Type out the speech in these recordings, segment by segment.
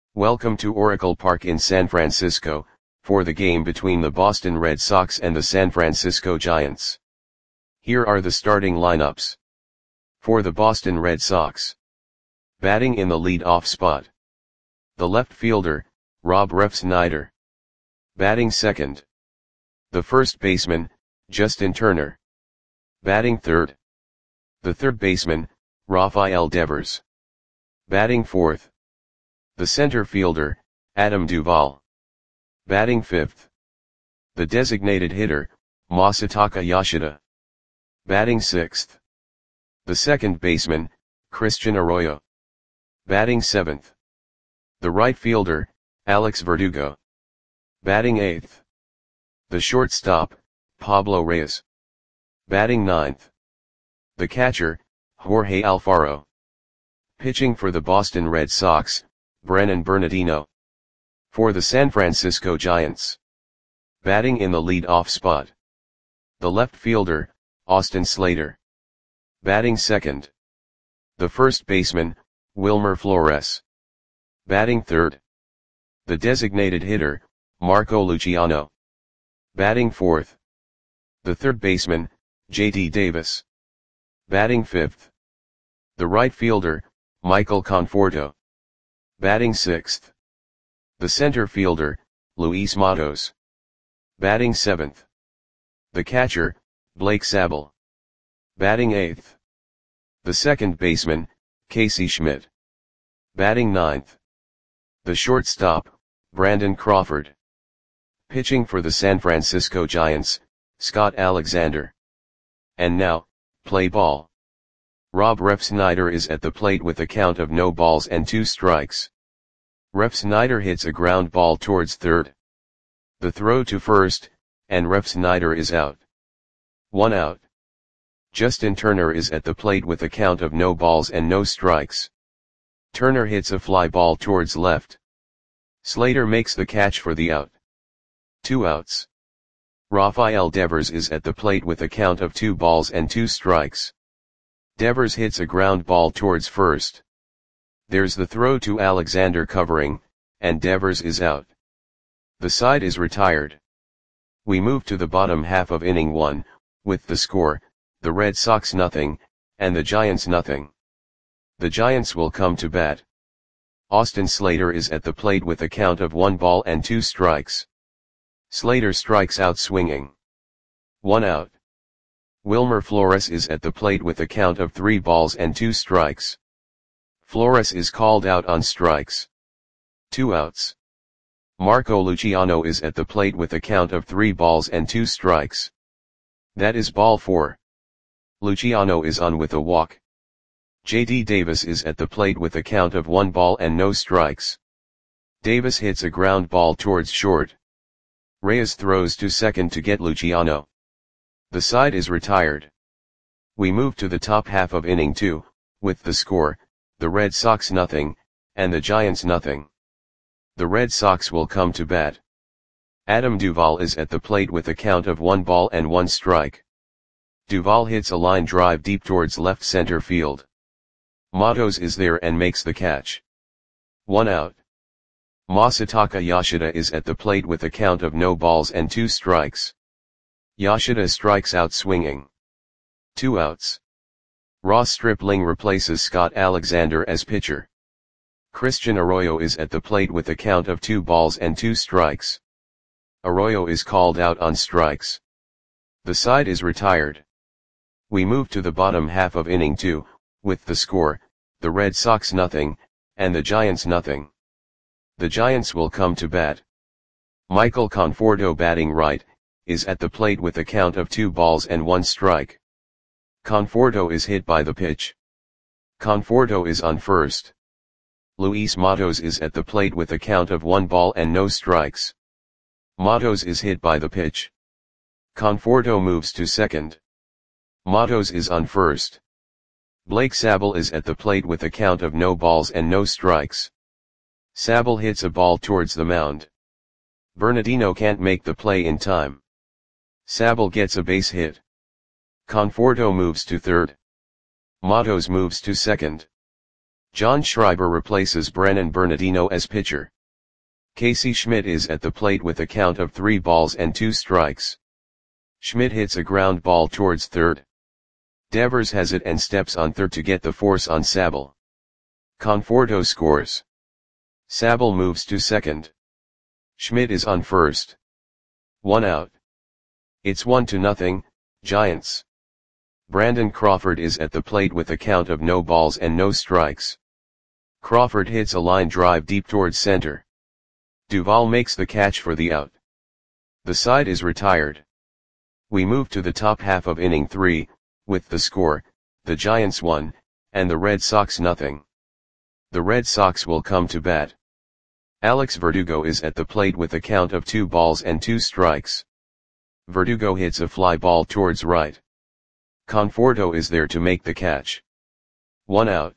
Welcome to Oracle Park in San Francisco, for the game between the Boston Red Sox and the San Francisco Giants. Here are the starting lineups. For the Boston Red Sox. Batting in the lead-off spot. The left fielder, Rob Refsnyder. Batting second. The first baseman, Justin Turner. Batting third. The third baseman, Rafael Devers. Batting fourth. The center fielder, Adam Duvall. Batting fifth. The designated hitter, Masataka Yoshida. Batting sixth. The second baseman, Christian Arroyo. Batting seventh. The right fielder, Alex Verdugo. Batting eighth. The shortstop, Pablo Reyes. Batting ninth. The catcher, Jorge Alfaro. Pitching for the Boston Red Sox, Brennan Bernardino. For the San Francisco Giants. Batting in the lead-off spot. The left fielder, Austin Slater. Batting second. The first baseman, Wilmer Flores. Batting third. The designated hitter, Marco Luciano. Batting fourth. The third baseman, J.D. Davis. Batting fifth. The right fielder, Michael Conforto. Batting sixth. The center fielder, Luis Matos. Batting seventh. The catcher, Blake Sabol. Batting eighth. The second baseman, Casey Schmidt. Batting ninth. The shortstop, Brandon Crawford. Pitching for the San Francisco Giants, Scott Alexander. And now, play ball. Rob Refsnyder is at the plate with a count of no balls and 2 strikes. Refsnyder hits a ground ball towards third. The throw to first, and Refsnyder is out. 1 out. Justin Turner is at the plate with a count of no balls and no strikes. Turner hits a fly ball towards left. Slater makes the catch for the out. 2 outs. Rafael Devers is at the plate with a count of 2 balls and 2 strikes. Devers hits a ground ball towards first. There's the throw to Alexander covering, and Devers is out. The side is retired. We move to the bottom half of inning 1, with the score, the Red Sox nothing, and the Giants nothing. The Giants will come to bat. Austin Slater is at the plate with a count of 1 ball and 2 strikes. Slater strikes out swinging. 1 out. Wilmer Flores is at the plate with a count of 3 balls and 2 strikes. Flores is called out on strikes. 2 outs. Marco Luciano is at the plate with a count of 3 balls and 2 strikes. That is ball 4. Luciano is on with a walk. J.D. Davis is at the plate with a count of 1 ball and no strikes. Davis hits a ground ball towards short. Reyes throws to second to get Luciano. The side is retired. We move to the top half of inning 2, with the score, the Red Sox nothing, and the Giants nothing. The Red Sox will come to bat. Adam Duvall is at the plate with a count of 1 ball and 1 strike. Duvall hits a line drive deep towards left center field. Matos is there and makes the catch. 1 out. Masataka Yoshida is at the plate with a count of no balls and 2 strikes. Yoshida strikes out swinging. 2 outs. Ross Stripling replaces Scott Alexander as pitcher. Christian Arroyo is at the plate with a count of 2 balls and 2 strikes. Arroyo is called out on strikes. The side is retired. We move to the bottom half of inning 2, with the score, the Red Sox nothing, and the Giants nothing. The Giants will come to bat. Michael Conforto batting right, is at the plate with a count of 2 balls and 1 strike. Conforto is hit by the pitch. Conforto is on first. Luis Matos is at the plate with a count of 1 ball and no strikes. Matos is hit by the pitch. Conforto moves to second. Matos is on first. Blake Sabol is at the plate with a count of no balls and no strikes. Sabol hits a ball towards the mound. Bernardino can't make the play in time. Sabol gets a base hit. Conforto moves to third. Matos moves to second. John Schreiber replaces Brennan Bernardino as pitcher. Casey Schmidt is at the plate with a count of 3 balls and 2 strikes. Schmidt hits a ground ball towards third. Devers has it and steps on third to get the force on Sabel. Conforto scores. Sabel moves to second. Schmidt is on first. 1 out. It's 1-0, Giants. Brandon Crawford is at the plate with a count of no balls and no strikes. Crawford hits a line drive deep towards center. Duvall makes the catch for the out. The side is retired. We move to the top half of inning 3, with the score, the Giants 1, and the Red Sox 0. The Red Sox will come to bat. Alex Verdugo is at the plate with a count of 2 balls and 2 strikes. Verdugo hits a fly ball towards right. Conforto is there to make the catch. 1 out.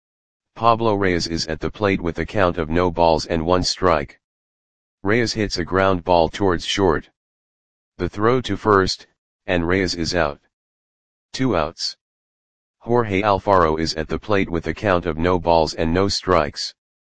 Pablo Reyes is at the plate with a count of no balls and 1 strike. Reyes hits a ground ball towards short. The throw to first, and Reyes is out. 2 outs. Jorge Alfaro is at the plate with a count of no balls and no strikes.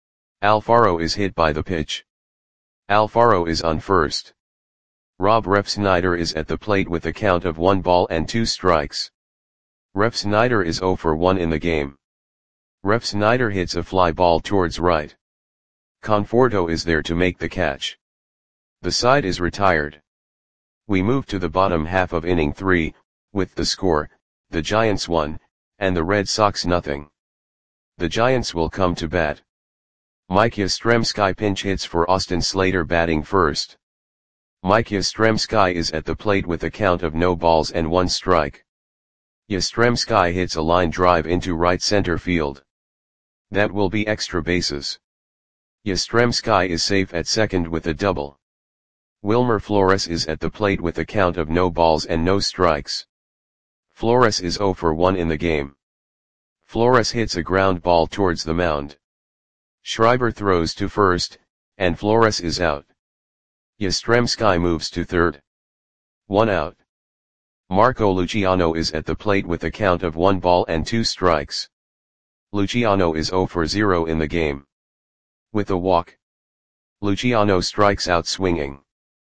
Alfaro is hit by the pitch. Alfaro is on first. Rob Refsnyder is at the plate with a count of 1 ball and 2 strikes. Refsnyder is 0 for 1 in the game. Refsnyder hits a fly ball towards right. Conforto is there to make the catch. The side is retired. We move to the bottom half of inning 3, with the score, the Giants 1, and the Red Sox 0. The Giants will come to bat. Mike Yastrzemski pinch hits for Austin Slater batting first. Mike Yastrzemski is at the plate with a count of no balls and 1 strike. Yastrzemski hits a line drive into right center field. That will be extra bases. Yastrzemski is safe at second with a double. Wilmer Flores is at the plate with a count of no balls and no strikes. Flores is 0 for 1 in the game. Flores hits a ground ball towards the mound. Schreiber throws to first, and Flores is out. Yastrzemski moves to third. 1 out. Marco Luciano is at the plate with a count of 1 ball and 2 strikes. Luciano is 0 for 0 in the game. With a walk. Luciano strikes out swinging.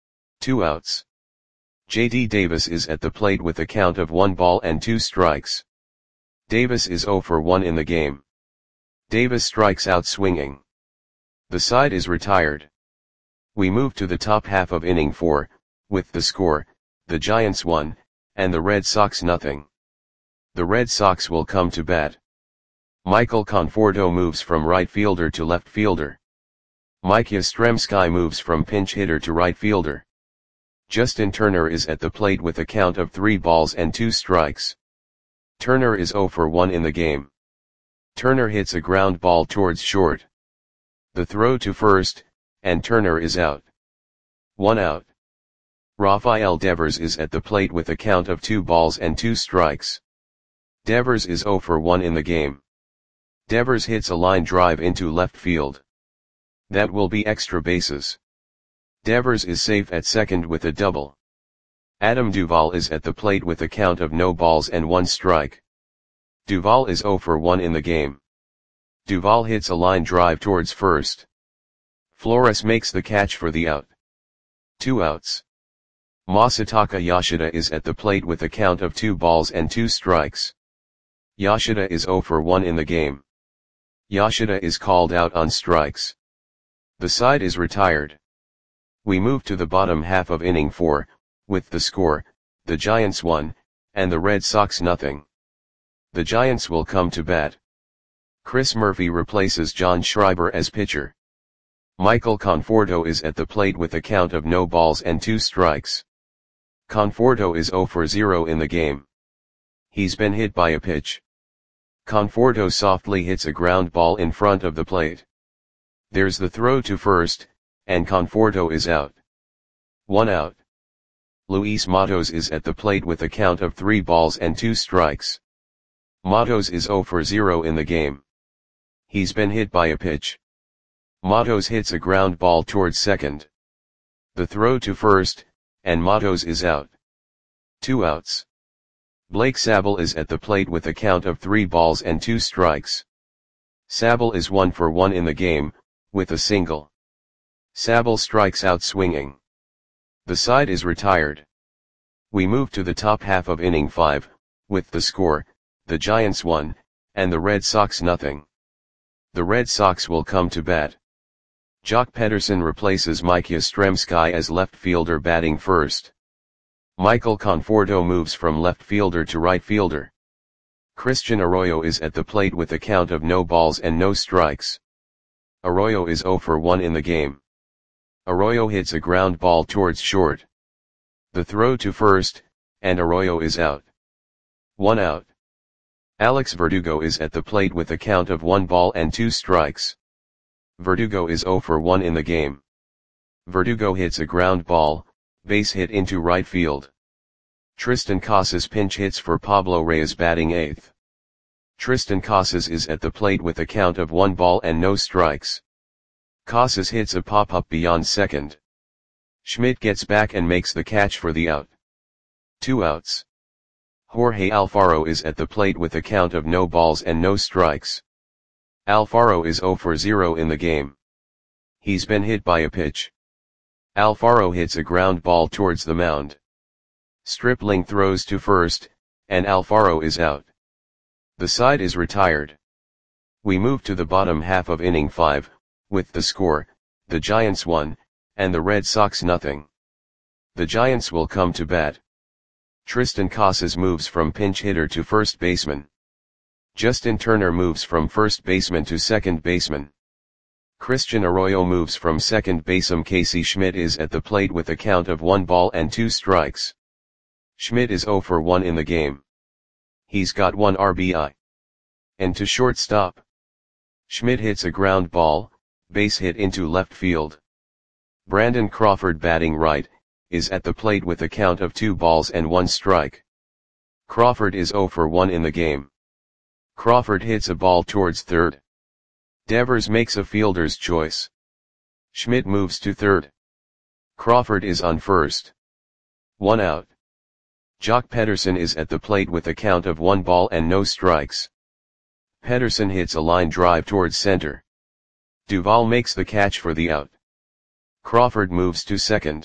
2 outs. J.D. Davis is at the plate with a count of 1 ball and 2 strikes. Davis is 0 for 1 in the game. Davis strikes out swinging. The side is retired. We move to the top half of inning 4, with the score, the Giants 1, and the Red Sox 0. The Red Sox will come to bat. Michael Conforto moves from right fielder to left fielder. Mike Yastrzemski moves from pinch hitter to right fielder. Justin Turner is at the plate with a count of 3 balls and 2 strikes. Turner is 0 for 1 in the game. Turner hits a ground ball towards short. The throw to first, and Turner is out. 1 out. Rafael Devers is at the plate with a count of 2 balls and 2 strikes. Devers is 0 for 1 in the game. Devers hits a line drive into left field. That will be extra bases. Devers is safe at second with a double. Adam Duvall is at the plate with a count of no balls and 1 strike. Duvall is 0 for 1 in the game. Duvall hits a line drive towards first. Flores makes the catch for the out. 2 outs. Masataka Yoshida is at the plate with a count of 2 balls and 2 strikes. Yoshida is 0 for 1 in the game. Yoshida is called out on strikes. The side is retired. We move to the bottom half of inning 4, with the score, the Giants 1, and the Red Sox 0. The Giants will come to bat. Chris Murphy replaces John Schreiber as pitcher. Michael Conforto is at the plate with a count of no balls and 2 strikes. Conforto is 0 for 0 in the game. He's been hit by a pitch. Conforto softly hits a ground ball in front of the plate. There's the throw to first, and Conforto is out. 1 out. Luis Matos is at the plate with a count of 3 balls and 2 strikes. Matos is 0 for 0 in the game. He's been hit by a pitch. Matos hits a ground ball towards second. The throw to first, and Matos is out. 2 outs. Blake Sabel is at the plate with a count of 3 balls and 2 strikes. Sabal is 1 for 1 in the game, with a single. Sabal strikes out swinging. The side is retired. We move to the top half of inning 5, with the score, the Giants 1, and the Red Sox nothing. The Red Sox will come to bat. Jock Pederson replaces Mike Yastrzemski as left fielder batting first. Michael Conforto moves from left fielder to right fielder. Christian Arroyo is at the plate with a count of no balls and no strikes. Arroyo is 0 for 1 in the game. Arroyo hits a ground ball towards short. The throw to first, and Arroyo is out. 1 out. Alex Verdugo is at the plate with a count of 1 ball and 2 strikes. Verdugo is 0 for 1 in the game. Verdugo hits a ground ball, base hit into right field. Tristan Casas pinch hits for Pablo Reyes batting 8th. Tristan Casas is at the plate with a count of 1 ball and no strikes. Casas hits a pop-up beyond second. Schmidt gets back and makes the catch for the out. 2 outs. Jorge Alfaro is at the plate with a count of no balls and no strikes. Alfaro is 0 for 0 in the game. He's been hit by a pitch. Alfaro hits a ground ball towards the mound. Stripling throws to first, and Alfaro is out. The side is retired. We move to the bottom half of inning 5, with the score, the Giants 1, and the Red Sox nothing. The Giants will come to bat. Tristan Casas moves from pinch hitter to first baseman. Justin Turner moves from first baseman to second baseman. Christian Arroyo moves from second baseman. Casey Schmidt is at the plate with a count of 1 ball and 2 strikes. Schmidt is 0 for 1 in the game. He's got 1 RBI. And to shortstop. Schmidt hits a ground ball, base hit into left field. Brandon Crawford batting right, is at the plate with a count of 2 balls and 1 strike. Crawford is 0 for 1 in the game. Crawford hits a ball towards third. Devers makes a fielder's choice. Schmidt moves to third. Crawford is on first. 1 out. Jock Pederson is at the plate with a count of 1 ball and no strikes. Pederson hits a line drive towards center. Duvall makes the catch for the out. Crawford moves to second.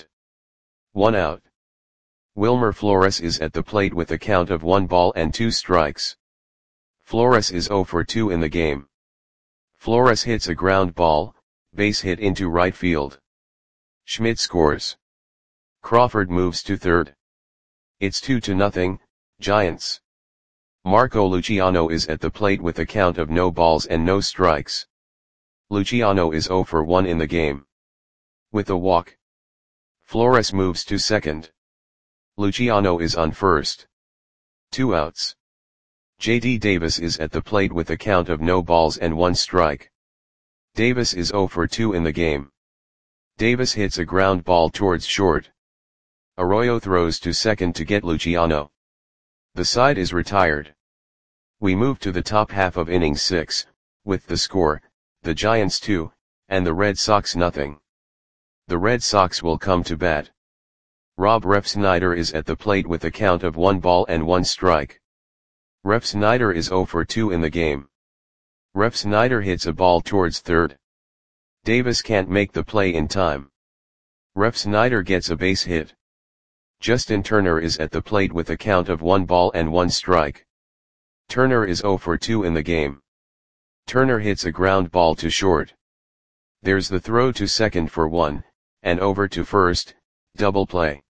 1 out. Wilmer Flores is at the plate with a count of 1 ball and 2 strikes. Flores is 0 for 2 in the game. Flores hits a ground ball, base hit into right field. Schmidt scores. Crawford moves to third. It's 2-0, Giants. Marco Luciano is at the plate with a count of no balls and no strikes. Luciano is 0 for 1 in the game. With a walk. Flores moves to second. Luciano is on first. 2 outs. J.D. Davis is at the plate with a count of no balls and 1 strike. Davis is 0 for 2 in the game. Davis hits a ground ball towards short. Arroyo throws to second to get Luciano. The side is retired. We move to the top half of inning 6, with the score, the Giants 2, and the Red Sox nothing. The Red Sox will come to bat. Rob Refsnyder is at the plate with a count of 1 ball and 1 strike. Refsnyder is 0 for 2 in the game. Refsnyder hits a ball towards third. Davis can't make the play in time. Refsnyder gets a base hit. Justin Turner is at the plate with a count of 1 ball and 1 strike. Turner is 0 for 2 in the game. Turner hits a ground ball to short. There's the throw to second for 1, and over to first, double play.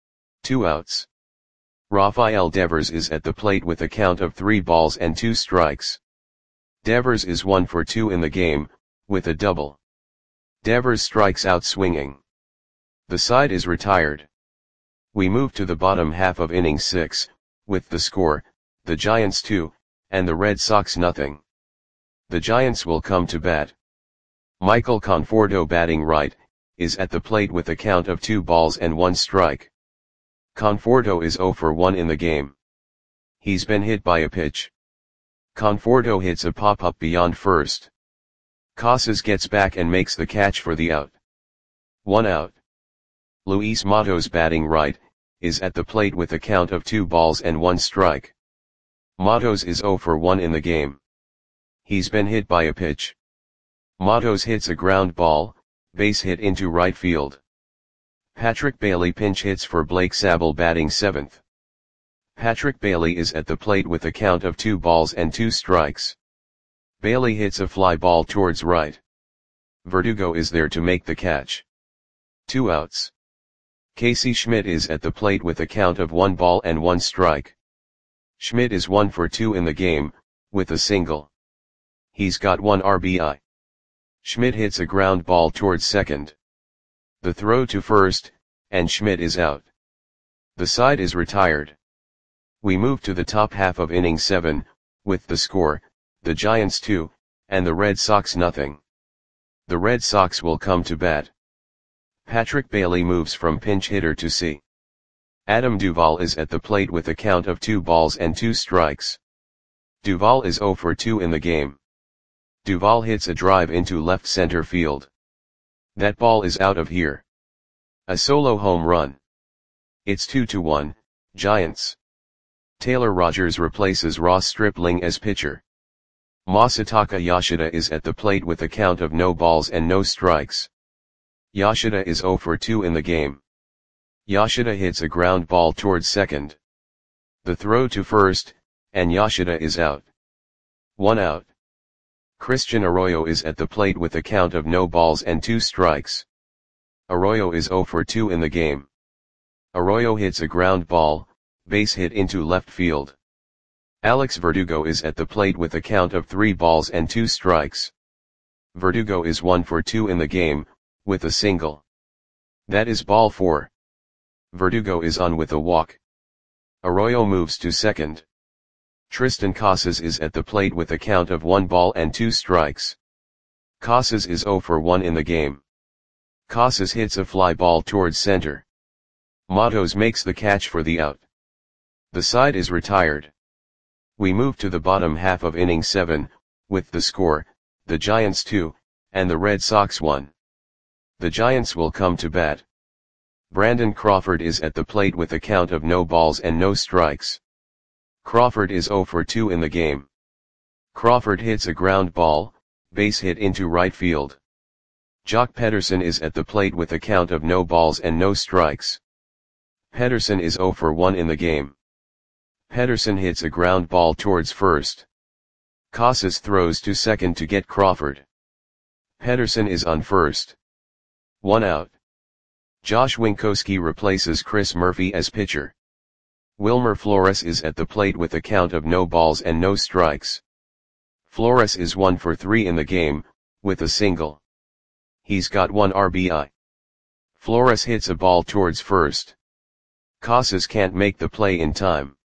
2 outs. Rafael Devers is at the plate with a count of 3 balls and 2 strikes. Devers is 1 for 2 in the game, with a double. Devers strikes out swinging. The side is retired. We move to the bottom half of inning 6, with the score, the Giants 2, and the Red Sox nothing. The Giants will come to bat. Michael Conforto batting right, is at the plate with a count of 2 balls and 1 strike. Conforto is 0 for 1 in the game. He's been hit by a pitch. Conforto hits a pop-up beyond first. Casas gets back and makes the catch for the out. 1 out. Luis Matos batting right, is at the plate with a count of 2 balls and 1 strike. Matos is 0 for 1 in the game. He's been hit by a pitch. Matos hits a ground ball, base hit into right field. Patrick Bailey pinch hits for Blake Sabol batting 7th. Patrick Bailey is at the plate with a count of 2 balls and 2 strikes. Bailey hits a fly ball towards right. Verdugo is there to make the catch. 2 outs. Casey Schmidt is at the plate with a count of 1 ball and 1 strike. Schmidt is 1 for 2 in the game, with a single. He's got 1 RBI. Schmidt hits a ground ball towards second. The throw to first, and Schmidt is out. The side is retired. We move to the top half of inning 7, with the score, the Giants 2, and the Red Sox nothing. The Red Sox will come to bat. Patrick Bailey moves from pinch hitter to C. Adam Duvall is at the plate with a count of 2 balls and 2 strikes. Duvall is 0 for 2 in the game. Duvall hits a drive into left center field. That ball is out of here. A solo home run. It's 2-1, Giants. Taylor Rogers replaces Ross Stripling as pitcher. Masataka Yoshida is at the plate with a count of no balls and no strikes. Yoshida is 0 for 2 in the game. Yoshida hits a ground ball towards second. The throw to first, and Yoshida is out. 1 out. Christian Arroyo is at the plate with a count of no balls and 2 strikes. Arroyo is 0 for 2 in the game. Arroyo hits a ground ball, base hit into left field. Alex Verdugo is at the plate with a count of 3 balls and 2 strikes. Verdugo is 1 for 2 in the game, with a single. That is ball 4. Verdugo is on with a walk. Arroyo moves to second. Tristan Casas is at the plate with a count of 1 ball and 2 strikes. Casas is 0 for 1 in the game. Casas hits a fly ball towards center. Matos makes the catch for the out. The side is retired. We move to the bottom half of inning 7, with the score, the Giants 2, and the Red Sox 1. The Giants will come to bat. Brandon Crawford is at the plate with a count of no balls and no strikes. Crawford is 0 for 2 in the game. Crawford hits a ground ball, base hit into right field. Jock Pederson is at the plate with a count of no balls and no strikes. Pederson is 0 for 1 in the game. Pederson hits a ground ball towards first. Casas throws to second to get Crawford. Pederson is on first. 1 out. Josh Winkowski replaces Chris Murphy as pitcher. Wilmer Flores is at the plate with a count of no balls and no strikes. Flores is 1 for 3 in the game, with a single. He's got 1 RBI. Flores hits a ball towards first. Casas can't make the play in time.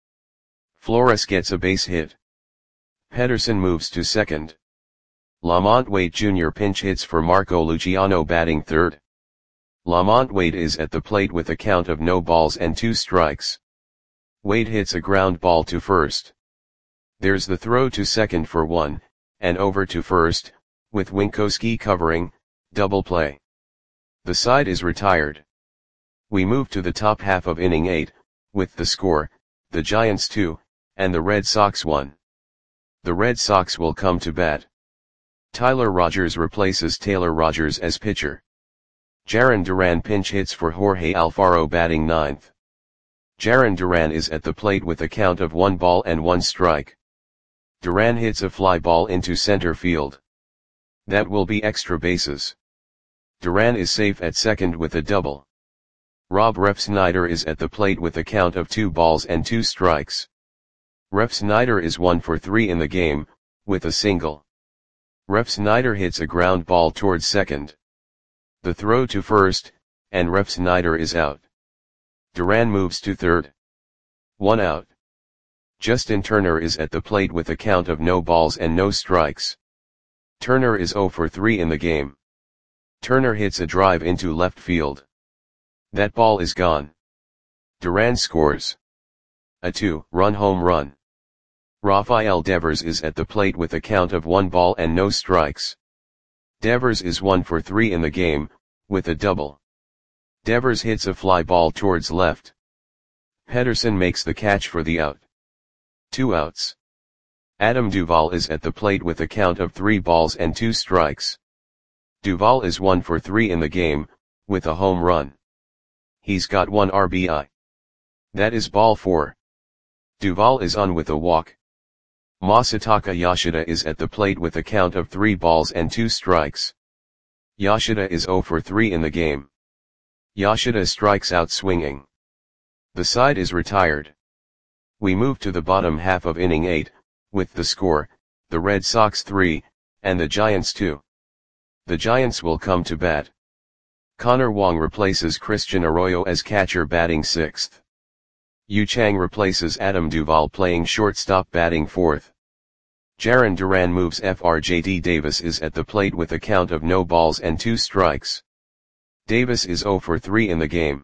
Flores gets a base hit. Pederson moves to second. Lamont Wade Jr. pinch hits for Marco Luciano batting third. Lamont Wade is at the plate with a count of no balls and 2 strikes. Wade hits a ground ball to first. There's the throw to second for 1, and over to first, with Winkowski covering, double play. The side is retired. We move to the top half of inning 8, with the score, the Giants 2, and the Red Sox 1. The Red Sox will come to bat. Tyler Rogers replaces Taylor Rogers as pitcher. Jarren Duran pinch hits for Jorge Alfaro batting 9th. Jarren Duran is at the plate with a count of 1 ball and 1 strike. Duran hits a fly ball into center field. That will be extra bases. Duran is safe at second with a double. Rob Refsnyder is at the plate with a count of 2 balls and 2 strikes. Refsnyder is 1 for 3 in the game, with a single. Refsnyder hits a ground ball towards second. The throw to first, and Refsnyder is out. Duran moves to third. 1 out. Justin Turner is at the plate with a count of no balls and no strikes. Turner is 0 for 3 in the game. Turner hits a drive into left field. That ball is gone. Duran scores a 2-run home run. Rafael Devers is at the plate with a count of 1 ball and no strikes. Devers is 1 for 3 in the game, with a double. Devers hits a fly ball towards left. Pederson makes the catch for the out. 2 outs. Adam Duvall is at the plate with a count of 3 balls and 2 strikes. Duvall is 1 for 3 in the game, with a home run. He's got 1 RBI. That is ball 4. Duvall is on with a walk. Masataka Yoshida is at the plate with a count of 3 balls and 2 strikes. Yoshida is 0 for 3 in the game. Yoshida strikes out swinging. The side is retired. We move to the bottom half of inning 8, with the score, the Red Sox 3, and the Giants 2. The Giants will come to bat. Connor Wong replaces Christian Arroyo as catcher batting 6th. Yu Chang replaces Adam Duvall playing shortstop batting 4th. Jarren Duran moves. FRJD Davis is at the plate with a count of no balls and 2 strikes. Davis is 0 for 3 in the game.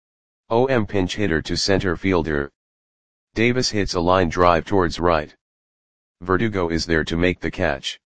OM pinch hitter to center fielder. Davis hits a line drive towards right. Verdugo is there to make the catch.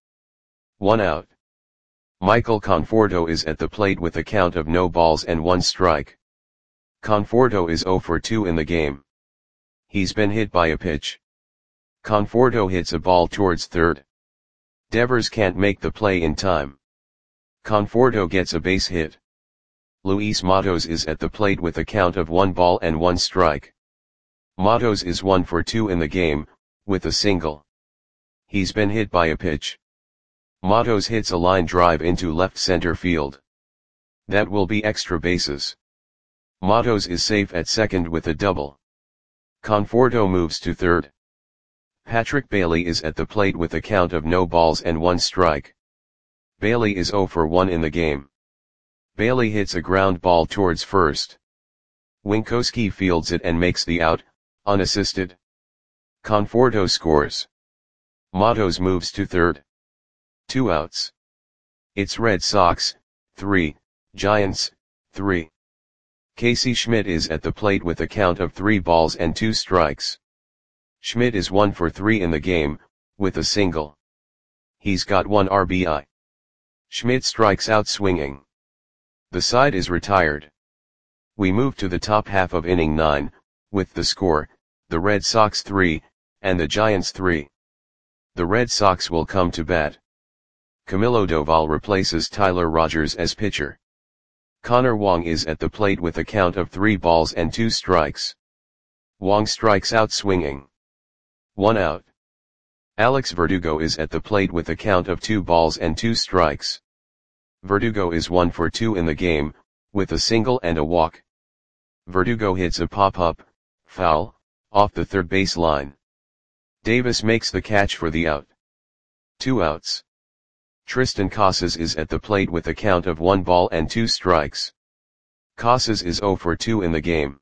1 out. Michael Conforto is at the plate with a count of no balls and 1 strike. Conforto is 0 for 2 in the game. He's been hit by a pitch. Conforto hits a ball towards third. Devers can't make the play in time. Conforto gets a base hit. Luis Matos is at the plate with a count of 1 ball and 1 strike. Matos is 1 for 2 in the game, with a single. He's been hit by a pitch. Matos hits a line drive into left center field. That will be extra bases. Matos is safe at second with a double. Conforto moves to third. Patrick Bailey is at the plate with a count of no balls and 1 strike. Bailey is 0 for 1 in the game. Bailey hits a ground ball towards first. Winkowski fields it and makes the out, unassisted. Conforto scores. Matos moves to third. 2 outs. It's Red Sox, 3, Giants, 3. Casey Schmidt is at the plate with a count of 3 balls and 2 strikes. Schmidt is 1 for 3 in the game, with a single. He's got 1 RBI. Schmidt strikes out swinging. The side is retired. We move to the top half of inning 9, with the score, the Red Sox 3, and the Giants 3. The Red Sox will come to bat. Camilo Doval replaces Tyler Rogers as pitcher. Connor Wong is at the plate with a count of 3 balls and 2 strikes. Wong strikes out swinging. 1 out. Alex Verdugo is at the plate with a count of 2 balls and 2 strikes. Verdugo is 1 for 2 in the game, with a single and a walk. Verdugo hits a pop-up, foul, off the third base line. Davis makes the catch for the out. 2 outs. Tristan Casas is at the plate with a count of 1 ball and 2 strikes. Casas is 0 for 2 in the game.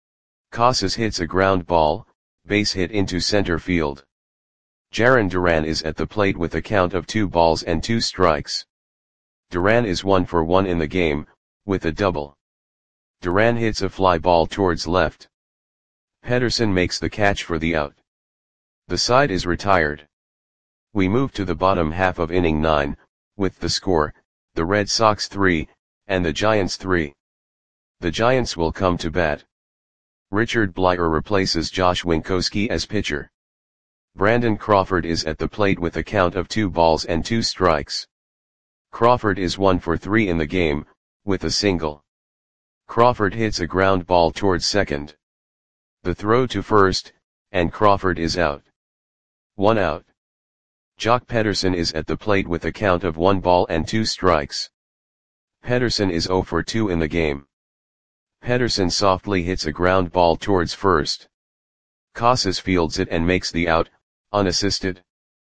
Casas hits a ground ball, base hit into center field. Jarren Duran is at the plate with a count of 2 balls and 2 strikes. Duran is 1 for 1 in the game, with a double. Duran hits a fly ball towards left. Pederson makes the catch for the out. The side is retired. We move to the bottom half of inning 9, with the score, the Red Sox 3, and the Giants 3. The Giants will come to bat. Richard Bleier replaces Josh Winkowski as pitcher. Brandon Crawford is at the plate with a count of 2 balls and 2 strikes. Crawford is 1 for 3 in the game, with a single. Crawford hits a ground ball towards second. The throw to first, and Crawford is out. 1 out. Jock Pederson is at the plate with a count of 1 ball and 2 strikes. Pederson is 0 for 2 in the game. Pederson softly hits a ground ball towards first. Casas fields it and makes the out, unassisted.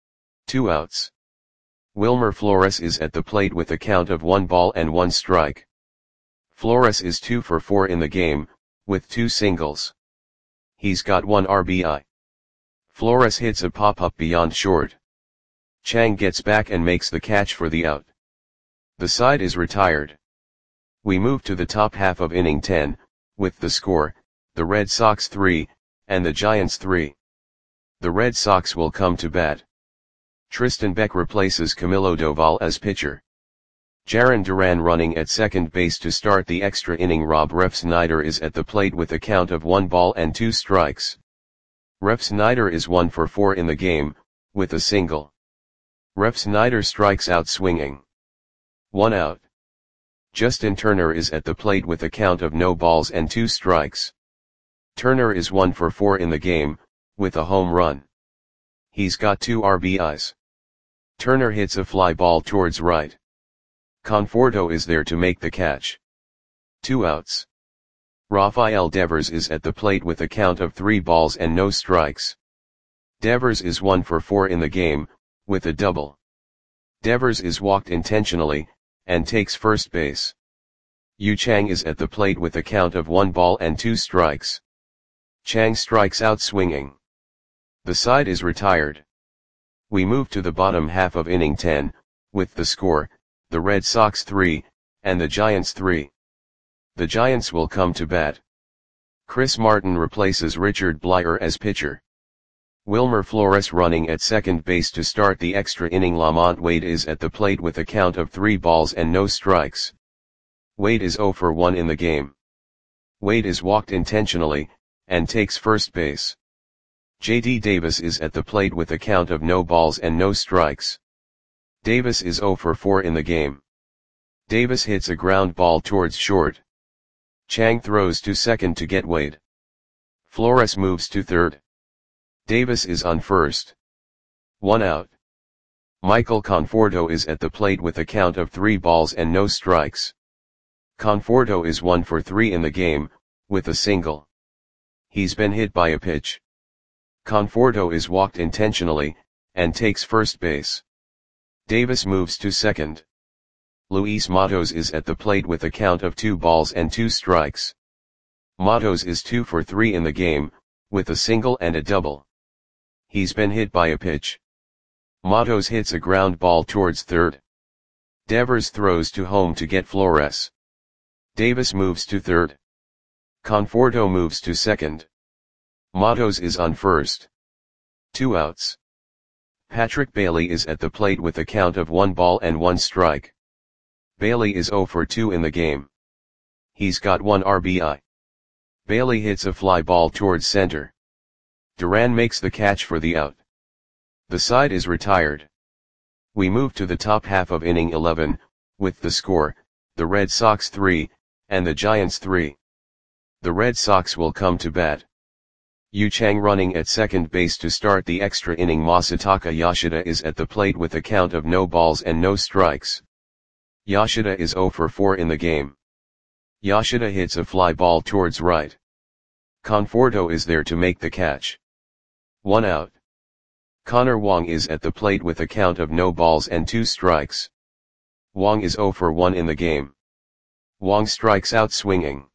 2 outs. Wilmer Flores is at the plate with a count of 1 ball and 1 strike. Flores is 2 for 4 in the game, with 2 singles. He's got 1 RBI. Flores hits a pop-up beyond short. Chang gets back and makes the catch for the out. The side is retired. We move to the top half of inning 10, with the score, the Red Sox 3, and the Giants 3. The Red Sox will come to bat. Tristan Beck replaces Camilo Doval as pitcher. Jarren Duran running at second base to start the extra inning. Rob Refsnyder is at the plate with a count of 1 ball and 2 strikes. Refsnyder is 1 for 4 in the game, with a single. Ref Snyder strikes out swinging. 1 out. Justin Turner is at the plate with a count of no balls and 2 strikes. Turner is 1 for 4 in the game, with a home run. He's got 2 RBIs. Turner hits a fly ball towards right. Conforto is there to make the catch. 2 outs. Rafael Devers is at the plate with a count of 3 balls and no strikes. Devers is 1 for 4 in the game, with a double. Devers is walked intentionally, and takes first base. Yu Chang is at the plate with a count of 1 ball and 2 strikes. Chang strikes out swinging. The side is retired. We move to the bottom half of inning 10, with the score, the Red Sox 3, and the Giants 3. The Giants will come to bat. Chris Martin replaces Richard Bleier as pitcher. Wilmer Flores running at second base to start the extra inning. Lamont Wade is at the plate with a count of 3 balls and no strikes. Wade is 0 for 1 in the game. Wade is walked intentionally, and takes first base. J.D. Davis is at the plate with a count of no balls and no strikes. Davis is 0 for 4 in the game. Davis hits a ground ball towards short. Chang throws to second to get Wade. Flores moves to third. Davis is on first. 1 out. Michael Conforto is at the plate with a count of 3 balls and no strikes. Conforto is 1 for 3 in the game, with a single. He's been hit by a pitch. Conforto is walked intentionally, and takes first base. Davis moves to second. Luis Matos is at the plate with a count of 2 balls and 2 strikes. Matos is 2 for 3 in the game, with a single and a double. He's been hit by a pitch. Matos hits a ground ball towards third. Devers throws to home to get Flores. Davis moves to third. Conforto moves to second. Matos is on first. 2 outs. Patrick Bailey is at the plate with a count of 1 ball and 1 strike. Bailey is 0 for 2 in the game. He's got 1 RBI. Bailey hits a fly ball towards center. Duran makes the catch for the out. The side is retired. We move to the top half of inning 11, with the score, the Red Sox 3, and the Giants 3. The Red Sox will come to bat. Yu Chang running at second base to start the extra inning. Masataka Yoshida is at the plate with a count of no balls and no strikes. Yoshida is 0 for 4 in the game. Yoshida hits a fly ball towards right. Conforto is there to make the catch. 1 out. Connor Wong is at the plate with a count of no balls and 2 strikes. Wong is 0 for 1 in the game. Wong strikes out swinging.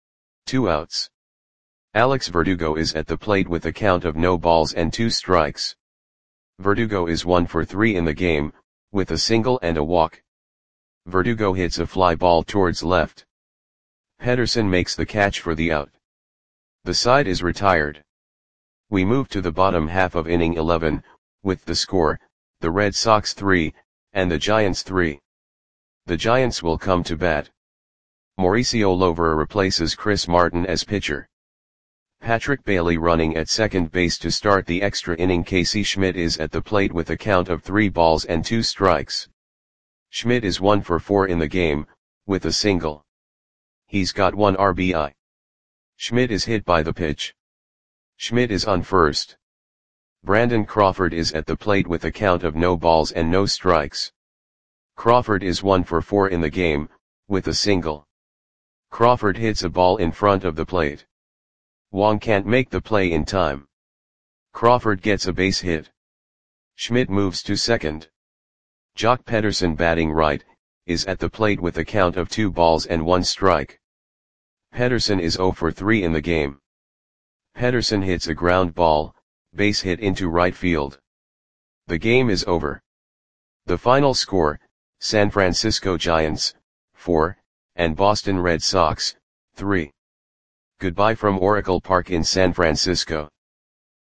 2 outs. Alex Verdugo is at the plate with a count of no balls and 2 strikes. Verdugo is 1 for 3 in the game, with a single and a walk. Verdugo hits a fly ball towards left. Pederson makes the catch for the out. The side is retired. We move to the bottom half of inning 11, with the score, the Red Sox 3, and the Giants 3. The Giants will come to bat. Mauricio Lovera replaces Chris Martin as pitcher. Patrick Bailey running at second base to start the extra inning. Casey Schmidt is at the plate with a count of 3 balls and 2 strikes. Schmidt is 1 for 4 in the game, with a single. He's got 1 RBI. Schmidt is hit by the pitch. Schmidt is on first. Brandon Crawford is at the plate with a count of no balls and no strikes. Crawford is 1 for 4 in the game, with a single. Crawford hits a ball in front of the plate. Wong can't make the play in time. Crawford gets a base hit. Schmidt moves to second. Jock Pederson batting right, is at the plate with a count of 2 balls and 1 strike. Pederson is 0 for 3 in the game. Pederson hits a ground ball, base hit into right field. The game is over. The final score, San Francisco Giants, 4, and Boston Red Sox, 3. Goodbye from Oracle Park in San Francisco.